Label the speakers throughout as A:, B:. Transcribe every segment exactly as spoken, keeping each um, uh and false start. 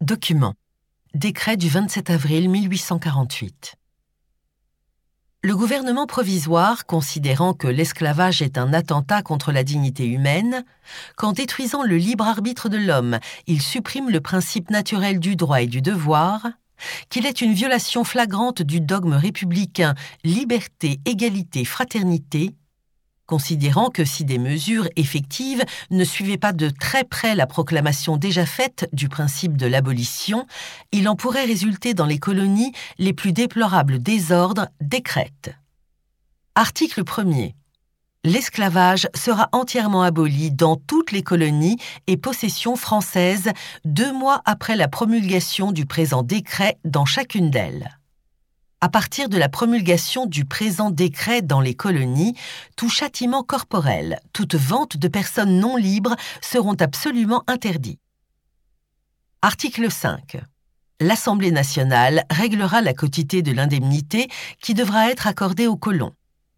A: Document. Décret du vingt-sept avril mille huit cent quarante-huit. Le gouvernement provisoire, considérant que l'esclavage est un attentat contre la dignité humaine, qu'en détruisant le libre arbitre de l'homme, il supprime le principe naturel du droit et du devoir, qu'il est une violation flagrante du dogme républicain liberté, égalité, fraternité, considérant que si des mesures effectives ne suivaient pas de très près la proclamation déjà faite du principe de l'abolition, il en pourrait résulter dans les colonies les plus déplorables désordres, décrète. Article premier. L'esclavage sera entièrement aboli dans toutes les colonies et possessions françaises deux mois après la promulgation du présent décret dans chacune d'elles. À partir de la promulgation du présent décret dans les colonies, tout châtiment corporel, toute vente de personnes non libres seront absolument interdits. Article cinq. L'Assemblée nationale réglera la quotité de l'indemnité qui devra être accordée aux colons.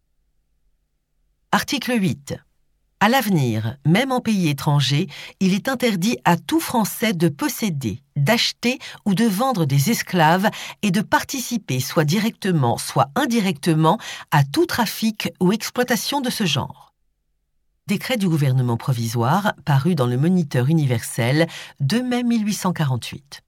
A: Article huit. À l'avenir, même en pays étranger, il est interdit à tout Français de posséder, d'acheter ou de vendre des esclaves et de participer soit directement, soit indirectement à tout trafic ou exploitation de ce genre. Décret du gouvernement provisoire paru dans le Moniteur universel deux mai mille huit cent quarante-huit.